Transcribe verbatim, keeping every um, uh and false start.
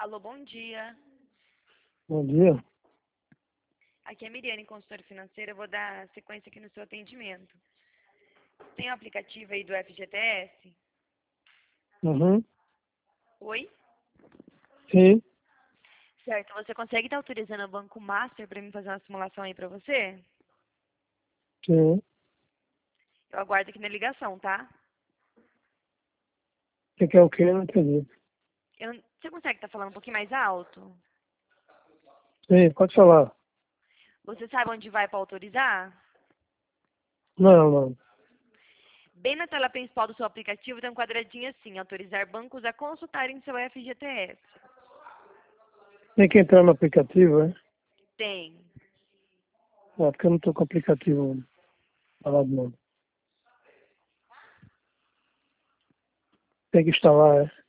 Alô, bom dia. Bom dia. Aqui é a Miriane, consultora financeira. Eu vou dar sequência aqui no seu atendimento. Tem o aplicativo aí do F G T S? Uhum. Oi? Sim, Certo. Você consegue estar autorizando o Banco Master para mim fazer uma simulação aí para você? sim. Eu aguardo aqui na ligação, tá? Você quer o quê? Eu não entendi. Eu, você consegue estar falando um pouquinho mais alto? Sim, pode falar. Você sabe onde vai para autorizar? Não, não. Bem na tela principal do seu aplicativo tem um quadradinho assim, autorizar bancos a consultarem seu F G T S. Tem que entrar no aplicativo, é? Tem. Ah, porque eu não estou com o aplicativo falado não. Tem que instalar, é?